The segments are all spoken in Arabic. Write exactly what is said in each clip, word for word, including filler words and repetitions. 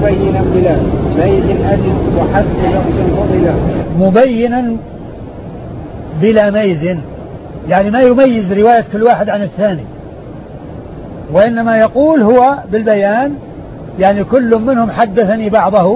مبينا بلا ميز أجل وحذف شخص فضلا. مبينا بلا ميز يعني ما يميز رواية كل واحد عن الثاني، وإنما يقول هو بالبيان، يعني كل منهم حدثني بعضه،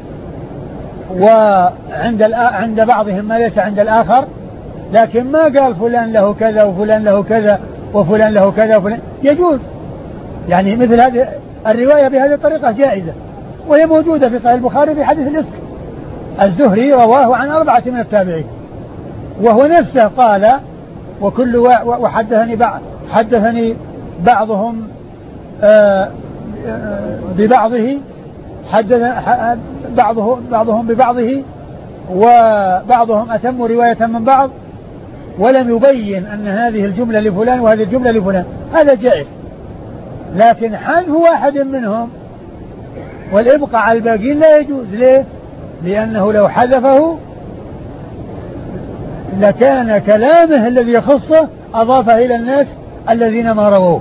وعند عند بعضهم ما ليس عند الآخر، لكن ما قال فلان له كذا وفلان له كذا وفلان له كذا وفلان. يجوز يعني مثل هذه الرواية بهذه الطريقة جائزة، وهي موجودة في صحيح البخاري في حديث الإفك. الزهري رواه عن أربعة من التابعين، وهو نفسه قال وكل وحدثني بعض حدثني بعضهم آآ آآ ببعضه حدث بعضه بعضهم ببعضه وبعضهم أتم رواية من بعض، ولم يبين أن هذه الجملة لفلان وهذه الجملة لفلان. هذا جائز، لكن حذف واحد منهم والإبقاء على الباقين لا يجوز. ليه؟ لأنه لو حذفه لكان كلامه الذي يخصه أضافه إلى الناس الذين ما رووه،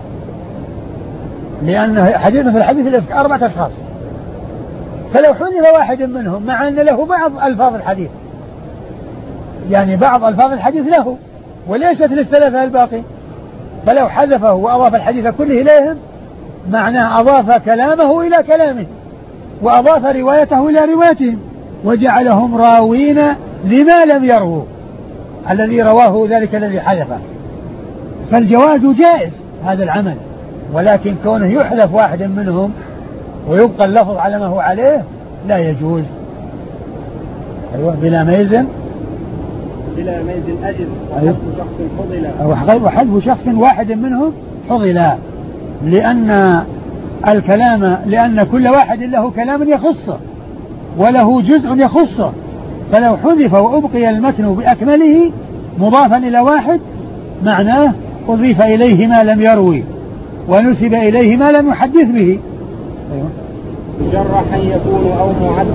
لأن حديثنا في الحديث الإفك أربعة أشخاص، فلو حذف واحد منهم مع أن له بعض ألفاظ الحديث، يعني بعض ألفاظ الحديث له وليست للثلاثة الباقي، فلو حذفه وأضاف الحديث كله إليهم معناه أضاف كلامه إلى كلامه وأضاف روايته إلى روايتهم وجعلهم راوين لما لم يروه الذي رواه ذلك الذي حذفه. فالجواز جائز هذا العمل، ولكن كونه يحذف واحد منهم ويبقى اللفظ على ما هو عليه لا يجوز. أيوة بلا ميز بلا ميز أجل وحذف شخص فضلا وحذف شخص واحد منهم فضلا، لأن الكلام لأن كل واحد له كلام يخصه وله جزء يخصه، فلو حذف وأبقي المتن بأكمله مضافا إلى واحد معناه أضيف إليه ما لم يروي ونسب إليه ما لم يحدث به. مجرحا يكون أو معدل